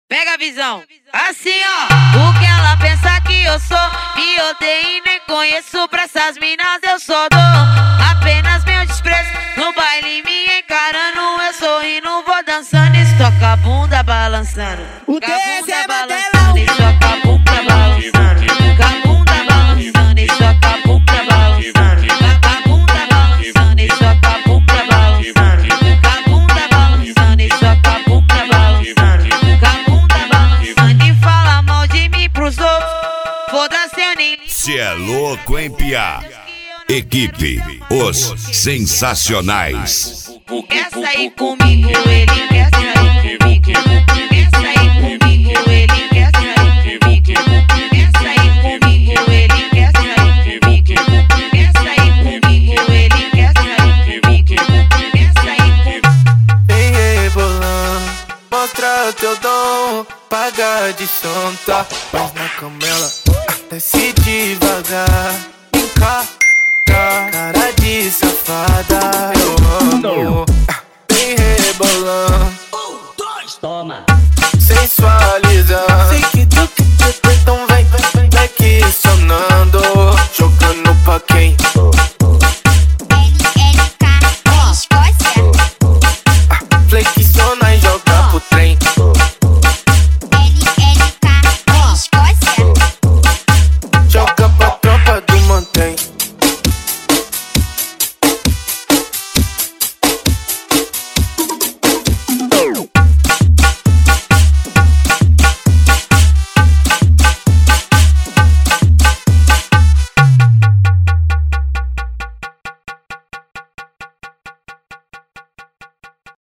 Pega a visão. Assim, ó. O que ela pensa que eu sou? Me odeio e nem conheço. Pra essas minas eu só dou apenas meu desprezo. No baile me encarando, eu sorrindo, vou dançando. E toca a bunda balançando. O Com a bunda é balançando. E toca a bunda balançando. Com a bunda balançando. E toca a bunda balançando. Com a bunda balançando. E toca a bunda balançando. Com a bunda balançando. E toca a bunda balançando. Com a bunda balançando. E fala mal de mim pros outros. Foda-se, eu nem ligo. Cê é louco, hein, piá? Equipe Os Sensacionais. Quer sair comigo, ele quer sair comigo. Quer sair comigo, ele quer sair comigo. Quer sair comigo, ele quer sair comigo. Quer sair comigo, ele quer sair comigo. Quer sair comigo. Vem rebolando, mostra teu dom, paga de sonta. Mas na camela, desce devagar. Cara de safada, eu amo. Vem rebolando, Toma. sensualizando. Sei que